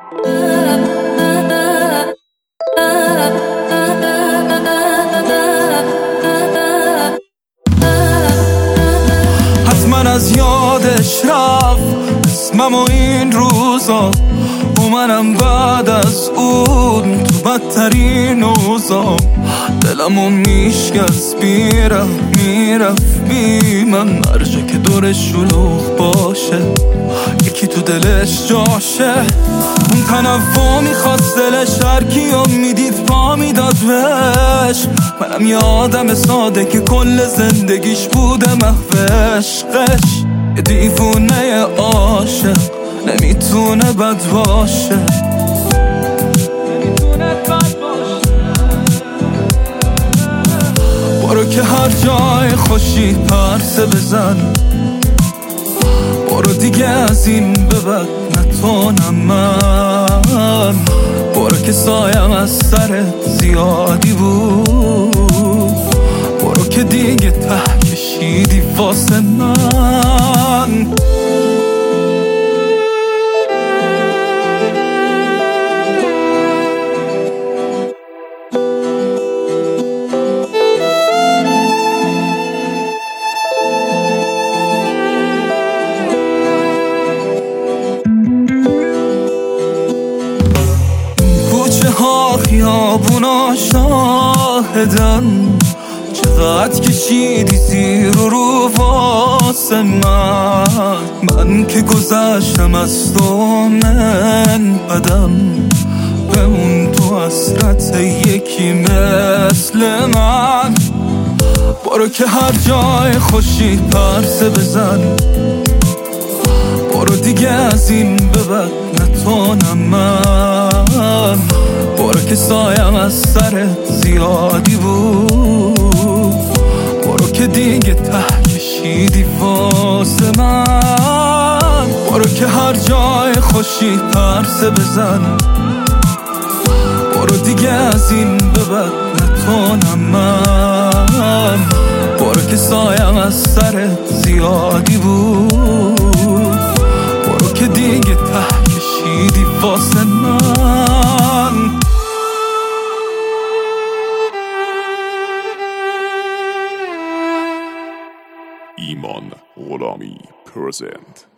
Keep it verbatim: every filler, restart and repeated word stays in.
حتما از یادش رفت اسمم و این روزا، و منم بعد از اون تو بدترین اوضاع. دلمو میشکست میرم میرفت بی من، مرجه که دورش شلوغ باشه یکی تو دلش جاشه. اون تنفع میخواست دلش هرکیو میدید پا میداد بهش. منم یه آدم ساده که کل زندگیش بوده محو عشقش. یه دیوونه عاشق نمیتونه بد باشه. برو که هر جای خوشی پرسه بزن، برو دیگه از این به بعد نتونم من. برو که سایم از سرت زیادی بود، برو که دیگه ته کشیدی واسه من. خیابونا شاهدن چقدر کشیدی زیر و رو واسه من. من که گذشتم از تو من بدم بمون تو حسرت یکی مثل من. برو که هر جای خوشی پرسه بزن، برو دیگه از این به بعد نتونم من. برو که سایم از سرت زیادی بود، برو که دیگه ته کشیدی واسه من. برو که هر جای خوشی پرسه بزن، برو دیگه از این به بعد نتونم من. برو که سایم از سرت زیادی بود، برو که دیگه ته کشیدی واسه من. ایمان غلامی پرزنت.